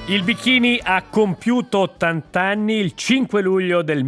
Il bikini ha compiuto 80 anni. Il 5 luglio del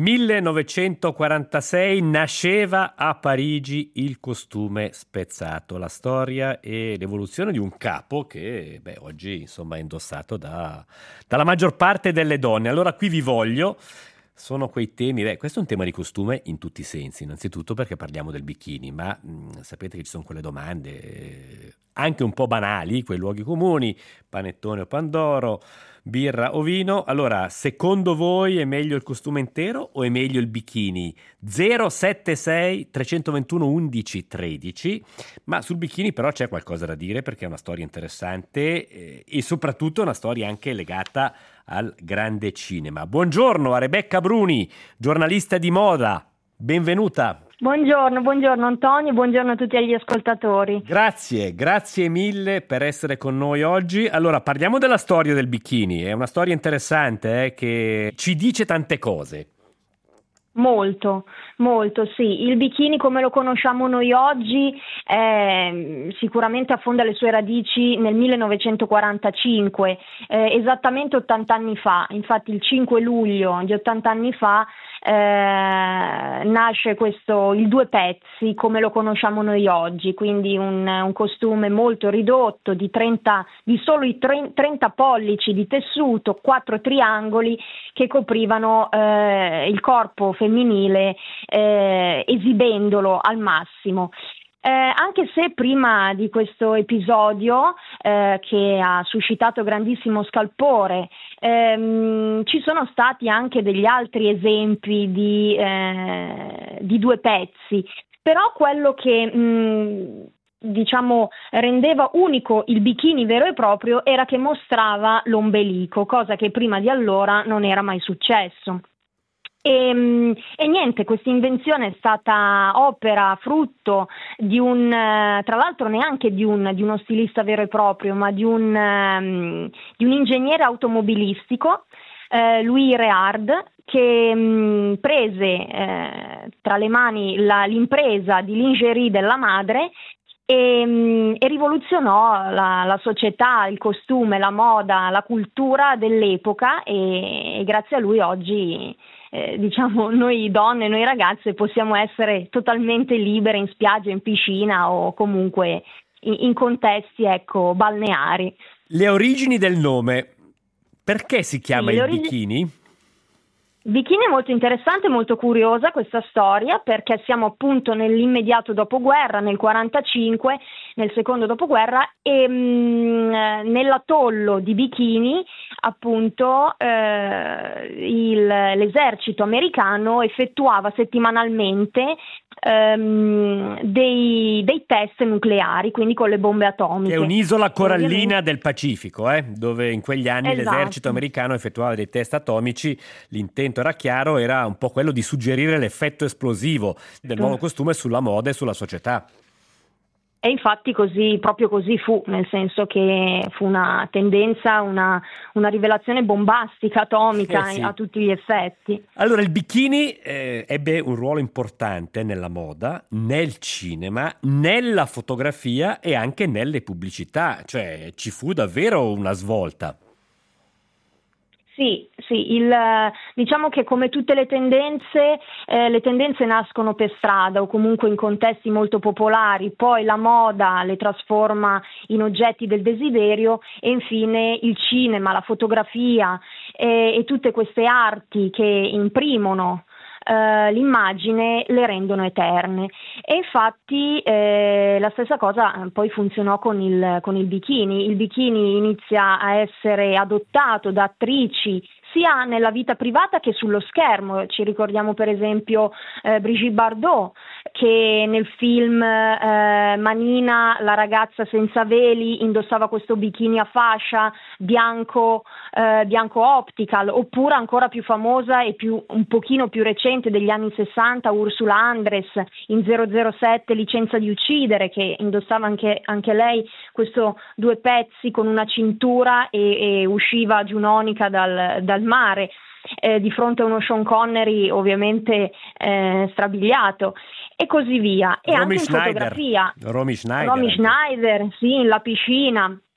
1946 nasceva a Parigi il costume spezzato, la storia e l'evoluzione di un capo che oggi insomma è indossato dalla maggior parte delle donne. Allora qui vi voglio. Sono quei temi, questo è un tema di costume in tutti i sensi, innanzitutto perché parliamo del bikini, ma sapete che ci sono quelle domande anche un po' banali, quei luoghi comuni, panettone o pandoro, birra o vino. Allora, secondo voi è meglio il costume intero o è meglio il bikini? 076 321 11 13, ma sul bikini però c'è qualcosa da dire perché è una storia interessante e soprattutto una storia anche legata al grande cinema. Buongiorno a Rebecca Bruni, giornalista di moda, benvenuta. Buongiorno Antonio, buongiorno a tutti gli ascoltatori. Grazie mille per essere con noi oggi. Allora, parliamo della storia del bikini, è una storia interessante che ci dice tante cose. Molto, sì. Il bikini come lo conosciamo noi oggi sicuramente affonda le sue radici nel 1945, esattamente 80 anni fa. Infatti il 5 luglio di 80 anni fa nasce il due pezzi come lo conosciamo noi oggi, quindi un costume molto ridotto di solo i 30 pollici di tessuto, 4 triangoli che coprivano il corpo femminile esibendolo al massimo. Anche se prima di questo episodio che ha suscitato grandissimo scalpore ci sono stati anche degli altri esempi di due pezzi, però quello che rendeva unico il bikini vero e proprio era che mostrava l'ombelico, cosa che prima di allora non era mai successo. E niente, questa invenzione è stata frutto di tra l'altro neanche di uno stilista vero e proprio, ma di un ingegnere automobilistico, Louis Réard, che prese tra le mani l'impresa di lingerie della madre e rivoluzionò la società, il costume, la moda, la cultura dell'epoca e grazie a lui oggi noi donne, noi ragazze possiamo essere totalmente libere in spiaggia, in piscina o comunque in contesti balneari. Le origini del nome, perché si chiama il bikini? Bikini è molto interessante, molto curiosa questa storia perché siamo appunto nell'immediato dopoguerra, nel 45, nel secondo dopoguerra e nell'atollo di Bikini appunto l'esercito americano effettuava settimanalmente dei test nucleari, quindi con le bombe atomiche. È un'isola corallina del Pacifico, dove in quegli anni l'esercito americano effettuava dei test atomici. L'intento era chiaro, era un po' quello di suggerire l'effetto esplosivo del nuovo costume sulla moda e sulla società. E infatti proprio così fu, nel senso che fu una tendenza, una rivelazione bombastica, atomica a tutti gli effetti. Allora il bikini ebbe un ruolo importante nella moda, nel cinema, nella fotografia e anche nelle pubblicità, cioè ci fu davvero una svolta. Sì, diciamo che come tutte le tendenze nascono per strada o comunque in contesti molto popolari, poi la moda le trasforma in oggetti del desiderio e infine il cinema, la fotografia e tutte queste arti che imprimono l'immagine le rendono eterne e infatti la stessa cosa poi funzionò con il bikini. Il bikini inizia a essere adottato da attrici sia nella vita privata che sullo schermo. Ci ricordiamo per esempio Brigitte Bardot che nel film Manina, la ragazza senza veli, indossava questo bikini a fascia bianco optical, oppure ancora più famosa e un pochino più recente degli anni 60 Ursula Andress in 007 Licenza di uccidere, che indossava anche lei questo due pezzi con una cintura e usciva giunonica dal mare di fronte a uno Sean Connery ovviamente strabiliato e così via. E Romy anche in fotografia Romy Schneider, sì, in La piscina.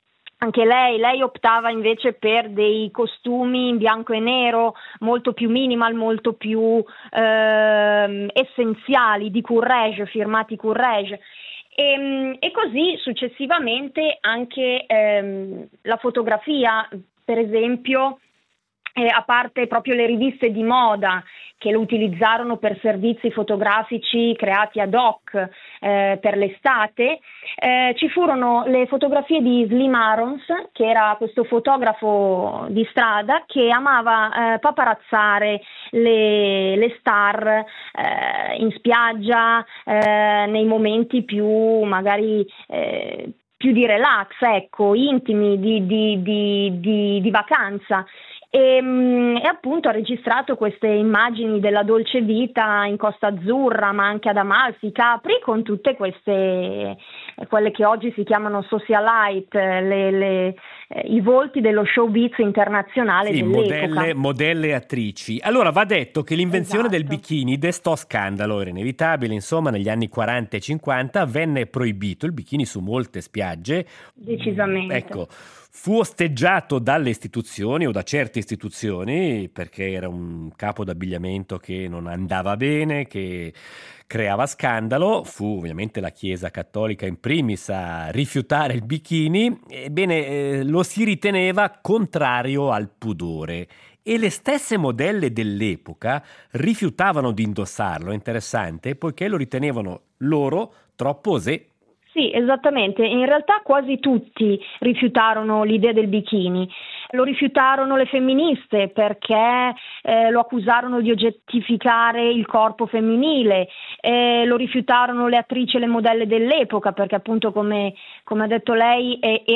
Anche lei optava invece per dei costumi in bianco e nero, molto più minimal, molto più essenziali, di Courrèges, firmati Courrèges. E così successivamente anche la fotografia, per esempio, a parte proprio le riviste di moda che lo utilizzarono per servizi fotografici creati ad hoc per l'estate, ci furono le fotografie di Slim Aarons, che era questo fotografo di strada che amava paparazzare le star in spiaggia, nei momenti più magari più di relax, ecco, intimi, di vacanza. E appunto ha registrato queste immagini della dolce vita in Costa Azzurra, ma anche ad Amalfi, Capri, con tutte quelle che oggi si chiamano socialite, i volti dello showbiz internazionale dell'epoca. Modelle attrici. Allora va detto che l'invenzione del bikini destò scandalo, era inevitabile, insomma negli anni 40 e 50 venne proibito il bikini su molte spiagge. Decisamente. Ecco, fu osteggiato dalle istituzioni o da certe istituzioni perché era un capo d'abbigliamento che non andava bene, che creava scandalo. Fu ovviamente la Chiesa cattolica in primis a rifiutare il bikini, ebbene lo si riteneva contrario al pudore e le stesse modelle dell'epoca rifiutavano di indossarlo, è interessante, poiché lo ritenevano loro troppo osé. Sì, esattamente. In realtà quasi tutti rifiutarono l'idea del bikini. Lo rifiutarono le femministe perché lo accusarono di oggettificare il corpo femminile, lo rifiutarono le attrici e le modelle dell'epoca perché appunto come ha detto lei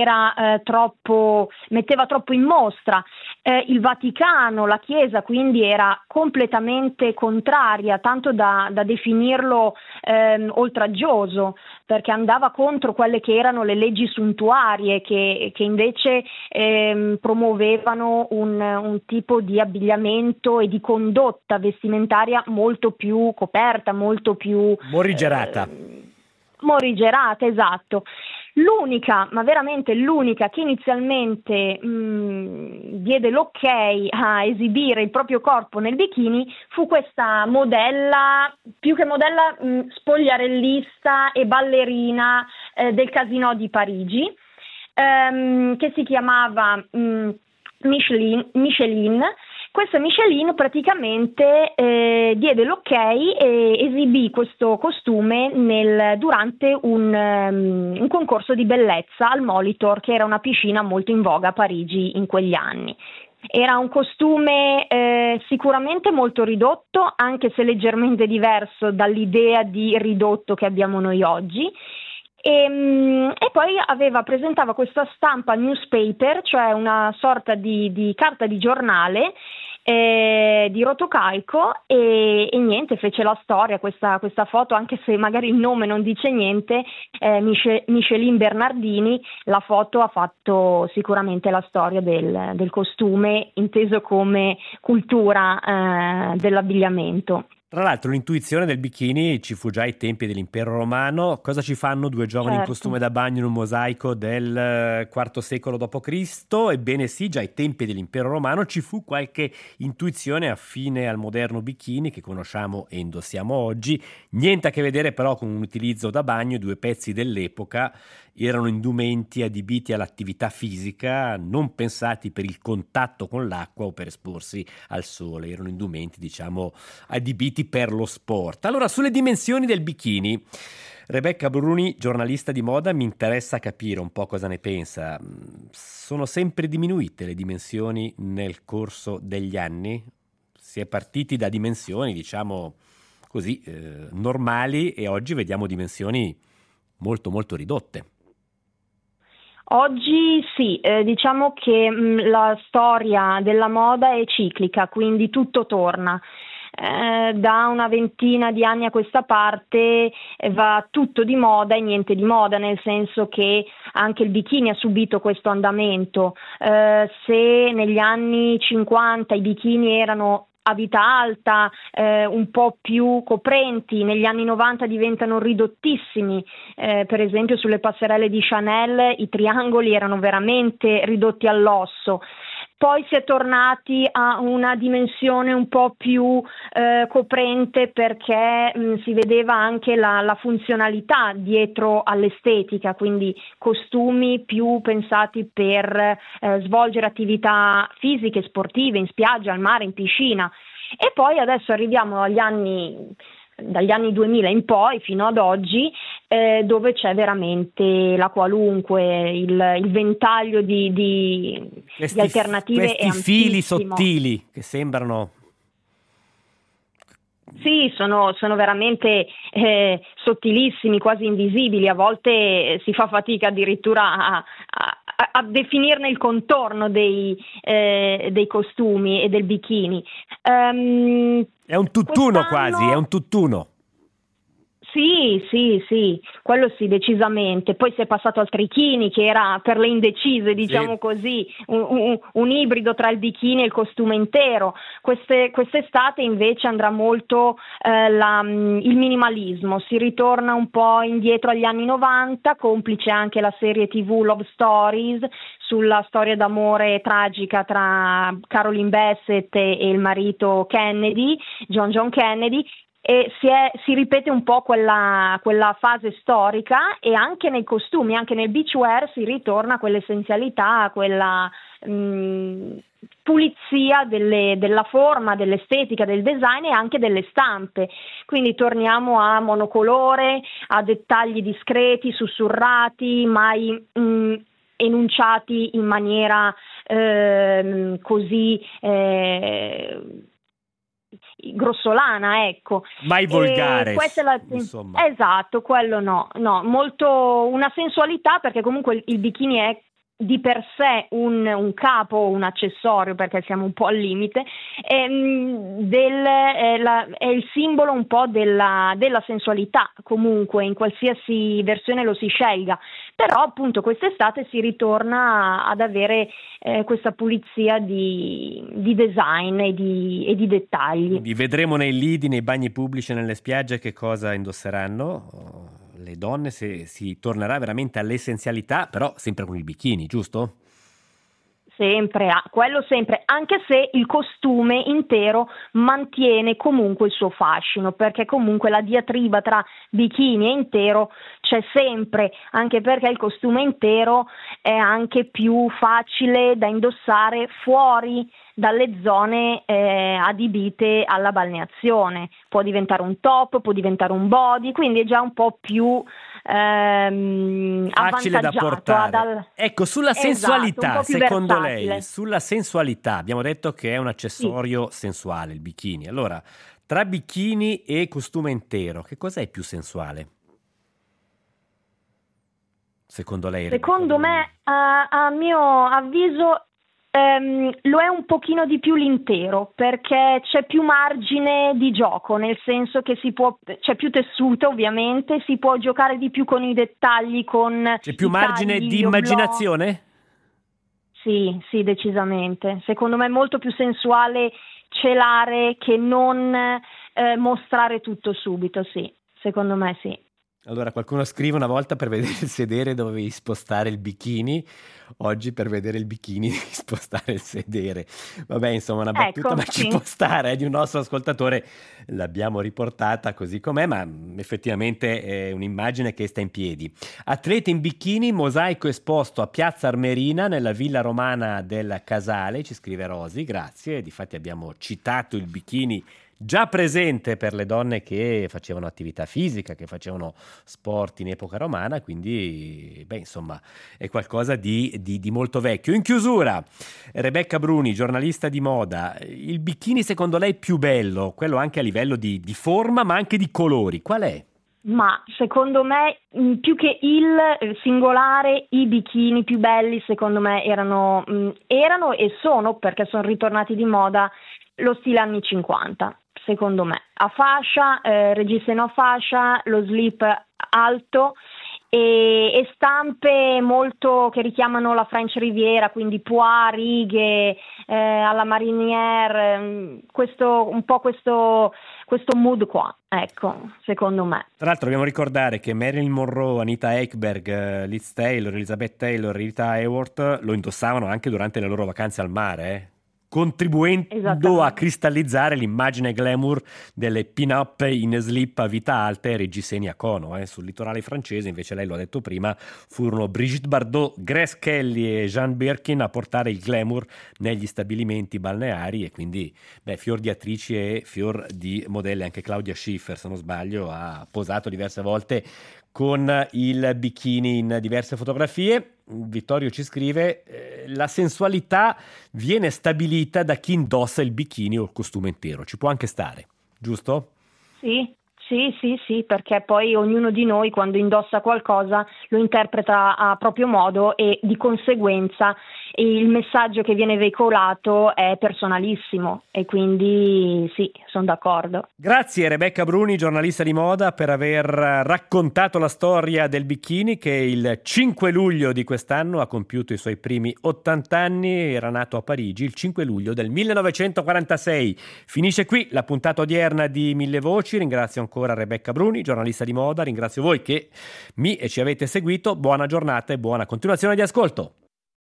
metteva troppo in mostra. Il Vaticano, la Chiesa quindi era completamente contraria, tanto da definirlo oltraggioso, perché andava contro quelle che erano le leggi suntuarie che invece promuovevano un tipo di abbigliamento e di condotta vestimentaria molto più coperta, molto più morigerata. Morigerata, esatto. L'unica, ma veramente l'unica che inizialmente diede l'ok a esibire il proprio corpo nel bikini fu questa modella, più che modella spogliarellista e ballerina del Casino di Parigi, che si chiamava Micheline. Questa Micheline praticamente diede l'ok e esibì questo costume durante un concorso di bellezza al Molitor, che era una piscina molto in voga a Parigi in quegli anni. Era un costume sicuramente molto ridotto, anche se leggermente diverso dall'idea di ridotto che abbiamo noi oggi. E poi presentava questa stampa newspaper, cioè una sorta di carta di giornale di rotocalco e niente, fece la storia questa foto, anche se magari il nome non dice niente. Micheline Bernardini, la foto ha fatto sicuramente la storia del costume inteso come cultura dell'abbigliamento. Tra l'altro l'intuizione del bikini ci fu già ai tempi dell'Impero Romano. Cosa ci fanno due giovani in costume da bagno in un mosaico del IV secolo d.C.? Ebbene sì, già ai tempi dell'Impero Romano ci fu qualche intuizione affine al moderno bikini che conosciamo e indossiamo oggi. Niente a che vedere però con un utilizzo da bagno. I due pezzi dell'epoca erano indumenti adibiti all'attività fisica, non pensati per il contatto con l'acqua o per esporsi al sole. Erano indumenti, diciamo, adibiti per lo sport. Allora, sulle dimensioni del bikini, Rebecca Bruni, giornalista di moda, mi interessa capire un po' cosa ne pensa. Sono sempre diminuite le dimensioni nel corso degli anni? Si è partiti da dimensioni, diciamo così, normali, e oggi vediamo dimensioni molto molto ridotte. Oggi sì, diciamo che la storia della moda è ciclica, quindi tutto torna. Da una ventina di anni a questa parte va tutto di moda e niente di moda, nel senso che anche il bikini ha subito questo andamento. Se negli anni 50 i bikini erano a vita alta, un po' più coprenti. Negli anni 90 diventano ridottissimi, per esempio sulle passerelle di Chanel i triangoli erano veramente ridotti all'osso. Poi si è tornati a una dimensione un po' più coprente, perché si vedeva anche la funzionalità dietro all'estetica, quindi costumi più pensati per svolgere attività fisiche, sportive, in spiaggia, al mare, in piscina. E poi adesso arriviamo dagli anni 2000 in poi fino ad oggi, dove c'è veramente la qualunque, il ventaglio di alternative è questi fili ampissimo. sottili che sembrano... Sì, sono veramente sottilissimi, quasi invisibili. A volte si fa fatica addirittura a definirne il contorno dei costumi e del bikini. È un tutt'uno quasi, è un tutt'uno. Sì, quello sì, decisamente. Poi si è passato al trichini, che era per le indecise, diciamo Sì. così, un ibrido tra il bikini e il costume intero. Quest'estate invece andrà molto il minimalismo, si ritorna un po' indietro agli anni 90, complice anche la serie TV Love Stories, sulla storia d'amore tragica tra Caroline Bassett e il marito Kennedy, John Kennedy. E si ripete un po' quella fase storica, e anche nei costumi, anche nel beachwear si ritorna a quell'essenzialità, quella pulizia della forma, dell'estetica, del design e anche delle stampe. Quindi torniamo a monocolore, a dettagli discreti, sussurrati, mai enunciati in maniera così grossolana, ecco. Mai volgare, Questa insomma. Esatto, quello no, molto una sensualità, perché comunque il bikini è di per sé un capo, un accessorio, perché siamo un po' al limite, è il simbolo un po' della sensualità, comunque in qualsiasi versione lo si scelga. Però appunto quest'estate si ritorna ad avere questa pulizia di design e di dettagli. Quindi vedremo nei lidi, nei bagni pubblici e nelle spiagge che cosa indosseranno le donne, se si tornerà veramente all'essenzialità, però sempre con il bikini, giusto? Sempre, quello sempre, anche se il costume intero mantiene comunque il suo fascino, perché comunque la diatriba tra bikini e intero c'è sempre, anche perché il costume intero è anche più facile da indossare fuori dalle zone adibite alla balneazione. Può diventare un top, può diventare un body, quindi è già un po' più facile da portare. Ecco, sulla sensualità, secondo lei, sulla sensualità, abbiamo detto che è un accessorio sensuale il bikini. Allora, tra bikini e costume intero, che cosa è più sensuale? Secondo lei? Secondo me, a mio avviso, lo è un pochino di più l'intero, perché c'è più margine di gioco, nel senso che c'è più tessuto, ovviamente, si può giocare di più con i dettagli, c'è più margine di immaginazione? Sì, decisamente. Secondo me è molto più sensuale celare che non mostrare tutto subito, sì, secondo me sì. Allora, qualcuno scrive: una volta per vedere il sedere dovevi spostare il bikini, oggi per vedere il bikini devi spostare il sedere. Vabbè, insomma, una battuta, ma ci può stare, di un nostro ascoltatore, l'abbiamo riportata così com'è, ma effettivamente è un'immagine che sta in piedi. Atlete in bikini, mosaico esposto a Piazza Armerina nella villa romana del Casale, ci scrive Rosy, grazie. Difatti abbiamo citato il bikini già presente per le donne che facevano attività fisica, che facevano sport in epoca romana, quindi insomma è qualcosa di molto vecchio. In chiusura, Rebecca Bruni, giornalista di moda, il bikini secondo lei più bello, quello anche a livello di forma ma anche di colori, qual è? Ma secondo me, più che il singolare, i bikini più belli secondo me erano e sono, perché sono ritornati di moda, lo stile anni 50. Secondo me, a fascia, reggiseno a fascia, lo slip alto e stampe molto che richiamano la French Riviera, quindi pois, righe, alla marinière, questo mood qua, ecco, secondo me. Tra l'altro dobbiamo ricordare che Marilyn Monroe, Anita Ekberg, Liz Taylor, Elizabeth Taylor, Rita Hayworth lo indossavano anche durante le loro vacanze al mare, contribuendo a cristallizzare l'immagine glamour delle pin-up in slip a vita alta e reggiseni a cono. Sul litorale francese, invece, lei lo ha detto prima, furono Brigitte Bardot, Grace Kelly e Jeanne Birkin a portare il glamour negli stabilimenti balneari, e quindi fior di attrici e fior di modelle. Anche Claudia Schiffer, se non sbaglio, ha posato diverse volte con il bikini in diverse fotografie. Vittorio ci scrive: la sensualità viene stabilita da chi indossa il bikini o il costume intero. Ci può anche stare, giusto? Sì, perché poi ognuno di noi quando indossa qualcosa lo interpreta a proprio modo e di conseguenza il messaggio che viene veicolato è personalissimo, e quindi sì, sono d'accordo. Grazie Rebecca Bruni, giornalista di moda, per aver raccontato la storia del bikini che il 5 luglio di quest'anno ha compiuto i suoi primi 80 anni. Era nato a Parigi il 5 luglio del 1946. Finisce qui la puntata odierna di Mille Voci. Ringrazio ancora Rebecca Bruni, giornalista di moda. Ringrazio voi che ci avete seguito. Buona giornata e buona continuazione di ascolto.